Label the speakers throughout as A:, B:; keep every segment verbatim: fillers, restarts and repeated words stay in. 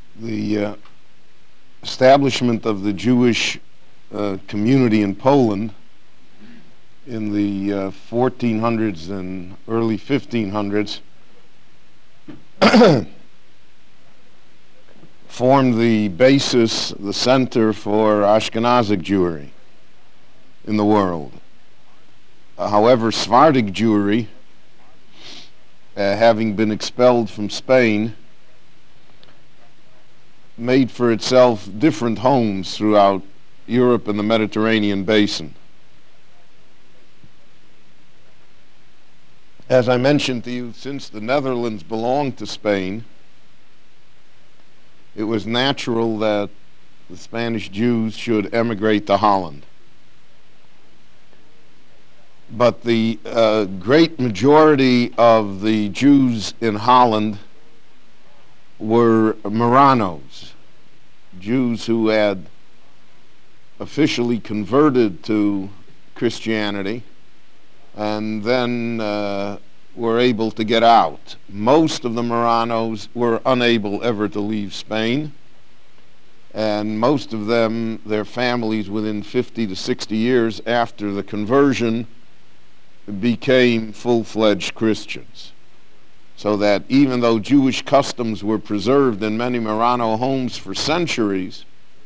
A: the uh, establishment of the Jewish uh, community in Poland in the uh, fourteen hundreds and early fifteen hundreds formed the basis, the center for Ashkenazic Jewry in the world. Uh, however, Sephardic Jewry, uh, having been expelled from Spain, made for itself different homes throughout Europe and the Mediterranean basin. As I mentioned to you, since the Netherlands belonged to Spain, it was natural that the Spanish Jews should emigrate to Holland. But the uh, great majority of the Jews in Holland were Marranos, Jews who had officially converted to Christianity and then uh, were able to get out. Most of the Marranos were unable ever to leave Spain, and most of them, their families within fifty to sixty years after the conversion, became full-fledged Christians. So that even though Jewish customs were preserved in many Marrano homes for centuries,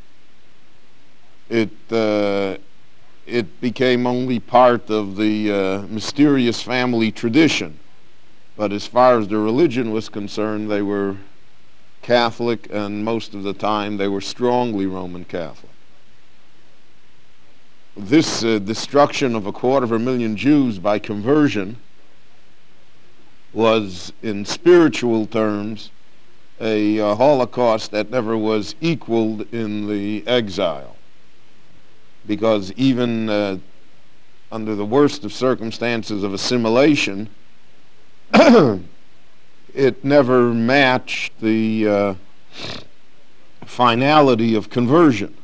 A: it uh, it became only part of the uh, mysterious family tradition. But as far as the religion was concerned, they were Catholic, and most of the time they were strongly Roman Catholic. This uh, destruction of a quarter of a million Jews by conversion was, in spiritual terms, a uh, Holocaust that never was equaled in the exile. Because even uh, under the worst of circumstances of assimilation, it never matched the uh, finality of conversion.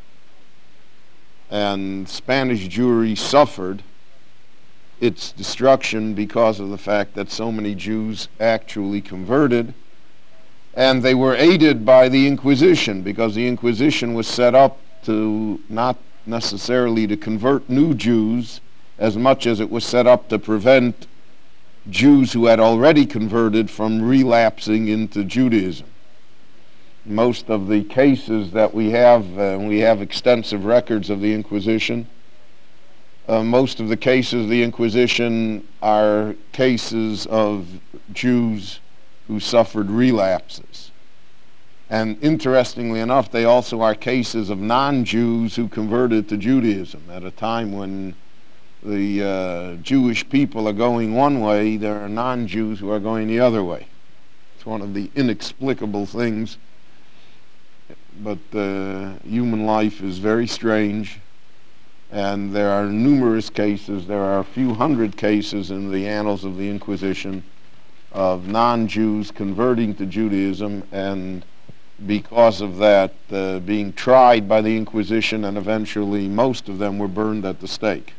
A: And Spanish Jewry suffered its destruction because of the fact that so many Jews actually converted, and they were aided by the Inquisition, because the Inquisition was set up to not necessarily to convert new Jews as much as it was set up to prevent Jews who had already converted from relapsing into Judaism. Most of the cases that we have, uh, we have extensive records of the Inquisition. Uh, most of the cases of the Inquisition are cases of Jews who suffered relapses. And interestingly enough, they also are cases of non-Jews who converted to Judaism. At a time when the uh, Jewish people are going one way, there are non-Jews who are going the other way. It's one of the inexplicable things. But uh, human life is very strange, and there are numerous cases, there are a few hundred cases in the annals of the Inquisition of non-Jews converting to Judaism, and because of that uh, being tried by the Inquisition, and eventually most of them were burned at the stake.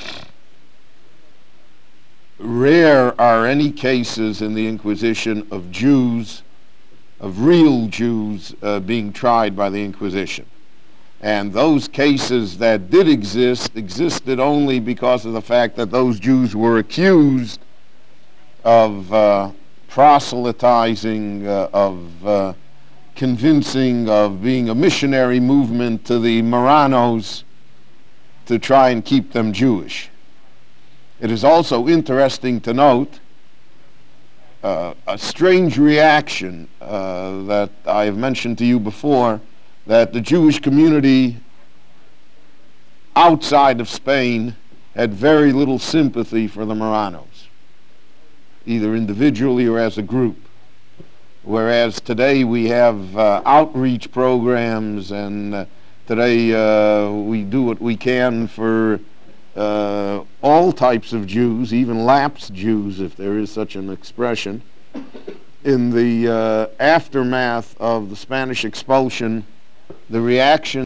A: Rare are any cases in the Inquisition of Jews, of real Jews uh, being tried by the Inquisition. And those cases that did exist existed only because of the fact that those Jews were accused of uh, proselytizing, uh, of uh, convincing, of being a missionary movement to the Marranos to try and keep them Jewish. It is also interesting to note Uh, a strange reaction uh, that I have mentioned to you before, that the Jewish community outside of Spain had very little sympathy for the Marranos, either individually or as a group. Whereas today we have uh, outreach programs, and uh, today uh, we do what we can for Uh, all types of Jews, even lapsed Jews, if there is such an expression. In the uh, aftermath of the Spanish expulsion, the reaction